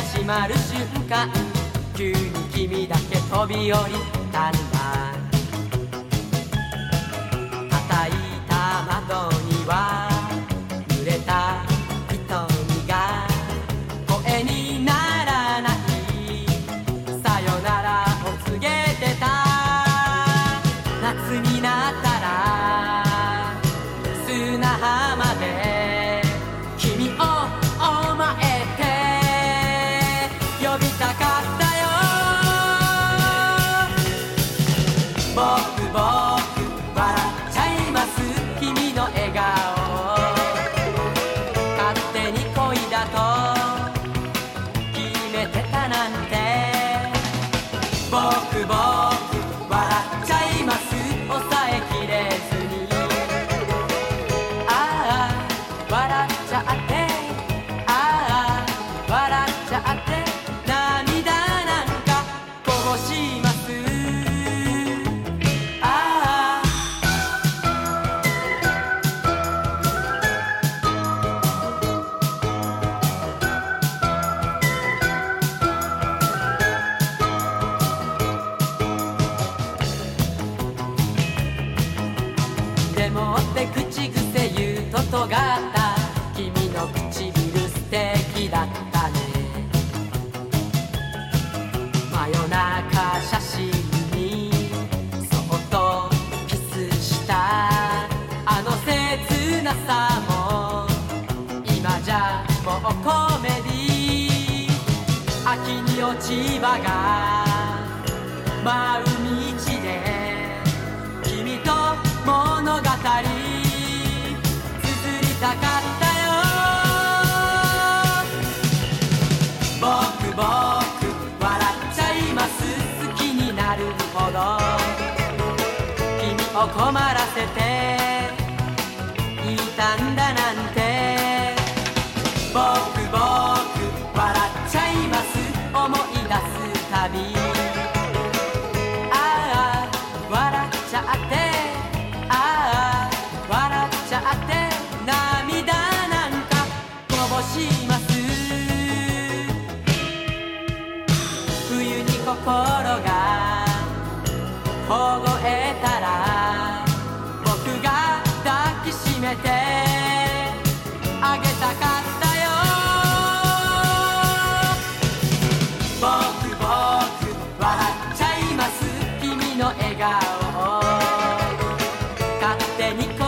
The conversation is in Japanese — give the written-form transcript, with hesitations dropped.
閉まる瞬間、急に君だけ飛び降りたんだ。叩いた窓には濡れた瞳が声にならないさよならを告げてた。夏になったら砂浜で君をお前って呼びたかったよ。僕笑っちゃいます、君の笑顔。勝手に恋だと決めてたなんて。僕笑っちゃいます、抑えきれずに。ああ笑っちゃって、ああ笑っちゃって、涙なんかこぼします。ああでもって口癖言うと尖った君の唇素敵だったね。真夜中写真にそっとキスしたあの切なさも今じゃもうコメディ。秋に落ち葉が舞う道で君と物語綴りたかったよ。僕笑っちゃいます、好きになるほど君を困らせていたんだなんて。僕笑っちゃいます、思い出すたび。ああ笑っちゃって、ああ笑っちゃって、涙なんかこぼします。冬に心が凍えたら僕が抱きしめてあげたかったよ。僕笑っちゃいます、君の笑顔を勝手に